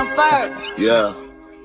Yeah.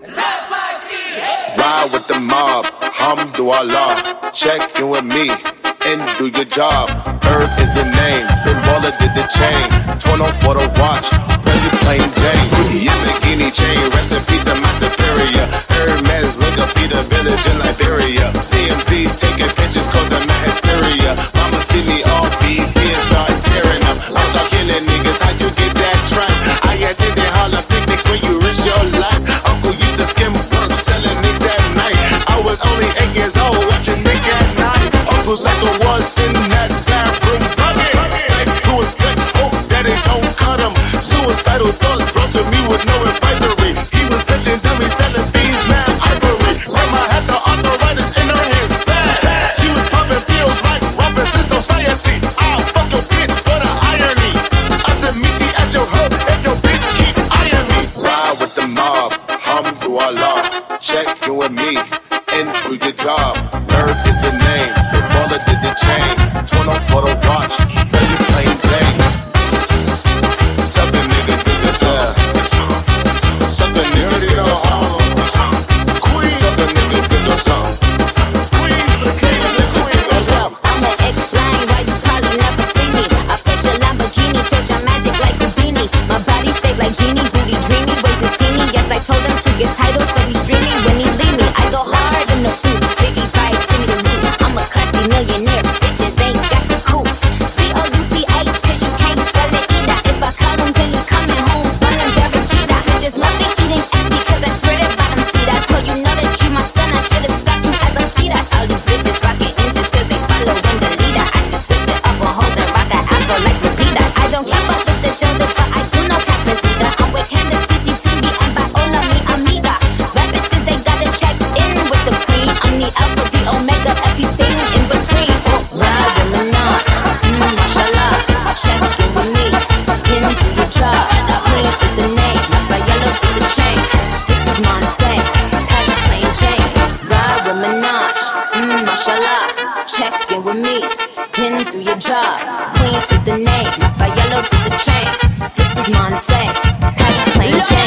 Ride with the mob, Hamdulillah. Check in with me and do your job. Herb is the name, Ben Baller did the chain. Torn on for the watch, President plain Jane. Yamagini chain, rest in peace to my superior. Hermes, look up, feed a village in Liberia. TMZ taking pictures, cause of my hysteria. Mama see me all BT and start tearing up. I start killing niggas, how you get that track? I attended Harlem picnics when you risk your life. Uncle used to skim work, selling nicks at night. I was only 8 years old, watching Nick at night. Uncle Psycho was in that bathroom bucket. Back to his cut, hope that it don't cut him. Suicidal thoughts brought to me with no advisory. He was pitching dummies, selling beans, mad ivory. Grandma had the arthritis in her hands, bad. She was popping pills like Robinson Society. I'll fuck your bitch for the irony. I said meet you at your hub if your bitch keep eyeing me. Ride with the mob, Hamdulillah. Check in with me and do your job. Herb is the name, the baller did the chain. Torn on for the watch, President plain Jane. Suck a nigga, do the song. Suck a nigga, do the song. Suck a nigga, do the song. I'ma explain why you probably never see me. I push a Lamborghini, church on magic like Houdini. My body shaped like genie, booty dreamy, waist is teeny. Yes, I told him to get titles, so he's dreamy when he leave me. I go hard in the booth, Biggie vibes, give me the loot. I'm a classy millionaire, bitches ain't got the coupe. C-O-U-T-H, cause you can't spell it either. If I call him, then he coming home, running Derek Jeter. Just nothing eating empty, cause I swear to bottom feet. I told you know that you my son, I should've scrapped you as a feeder. All these bitches rocking inches, cause they following the leader. I just switch it up on hoes and rock an afro like Lupita. I don't keep up with the Joneses, but I do know Captain Cedar. I'm with Candace, CTTV, and Viola, mi amiga. Rap bitches, they gotta check in with the queen. I'm the alpha, the omega, everything in between. Ride with me now, mashallah. Check in with me, into your job. Queen is the name, my yellow to the chain. This is Monse, have a plain Jane. Ride with me now, mashallah. Check in with me, into your job. Queen is the name, my yellow to the chain. This is Monse, have a plain Jane.